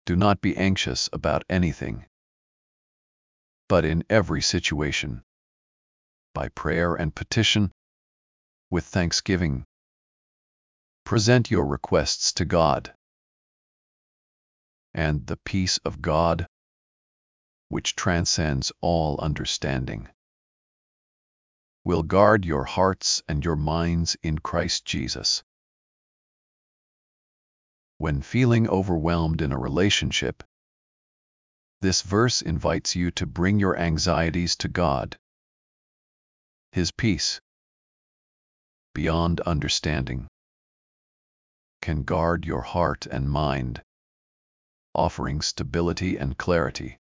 Do not be anxious about anything, but in every situation, by prayer and petition, with thanksgiving, present your requests to God. And the peace of God, which transcends all understanding, will guard your hearts and your minds in Christ Jesus. When feeling overwhelmed in a relationship, this verse invites you to bring your anxieties to God. His peace, beyond understanding, can guard your heart and mind, offering stability and clarity.